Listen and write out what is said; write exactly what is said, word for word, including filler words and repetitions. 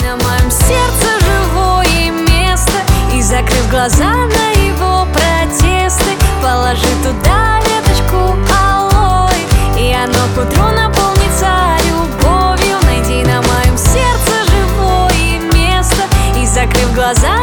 на моем сердце живое место. И закрыв глаза на его протесты, положи туда веточку алоэ, и оно к утру наполнится любовью. Найди на моем сердце живое место и, закрыв глаза,